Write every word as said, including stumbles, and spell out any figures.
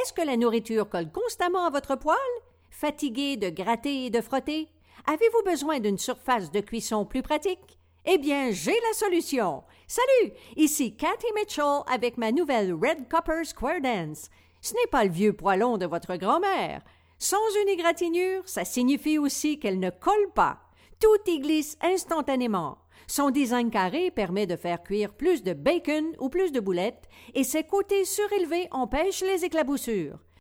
Est-ce que la nourriture colle constamment à votre poêle? Fatigué de gratter et de frotter? Avez-vous besoin d'une surface de cuisson plus pratique? Eh bien, j'ai la solution! Salut! Ici Cathy Mitchell avec ma nouvelle Red Copper Square Dance. Ce n'est pas le vieux poêlon de votre grand-mère. Sans une égratignure, ça signifie aussi qu'elle ne colle pas. Tout y glisse instantanément. Son design carré permet de faire cuire plus de bacon ou plus de boulettes et ses côtés surélevés empêchent les éclaboussures.